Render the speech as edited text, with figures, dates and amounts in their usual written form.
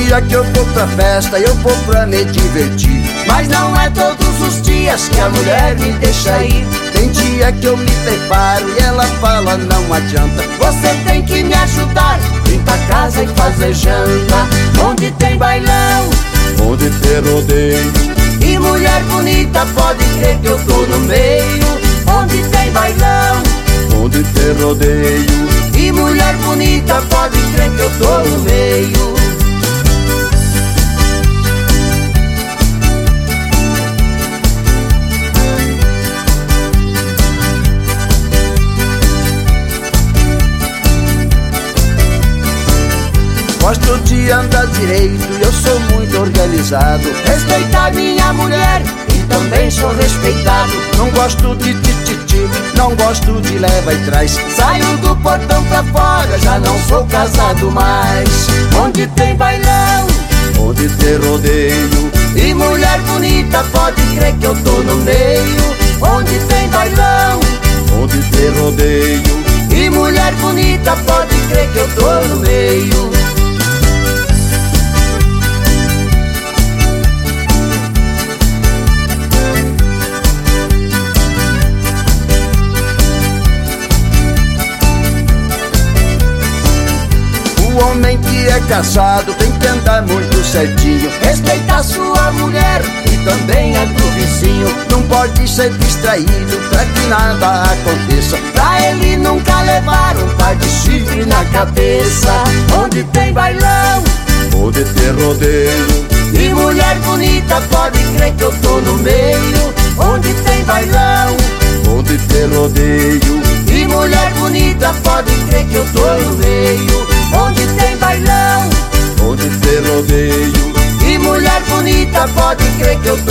dia que eu vou pra festa, eu vou pra me divertir, mas não é todos os dias que a mulher me deixa ir. Tem dia que eu me preparo e ela fala não adianta, você tem que me ajudar, limpa a casa e fazer janta. Onde tem bailão, onde tem rodeio, e mulher bonita pode crer que eu tô no meio. Onde tem bailão, onde tem rodeio, e mulher bonita pode crer que eu tô no meio. Gosto de andar direito, eu sou muito organizado. Respeitar minha mulher e também sou respeitado. Não gosto de tititi, não gosto de leva e traz. Saio do portão pra fora, já não sou casado mais. Onde tem bailão, onde tem rodeio, e mulher bonita pode crer que eu tô no meio. Onde tem bailão, onde tem rodeio, e mulher bonita pode crer que eu tô no meio. O homem que é casado tem que andar muito certinho, respeitar sua mulher e também a do vizinho. Não pode ser distraído pra que nada aconteça, pra ele nunca levar um par de chifre na cabeça. Onde tem bailão, onde tem rodeio, e mulher bonita pode crer que eu tô no meio. Onde tem bailão, onde tem rodeio, e mulher bonita pode crer que eu tô no meio. Onde tem bailão, onde tem rodeio, e mulher bonita pode crer que eu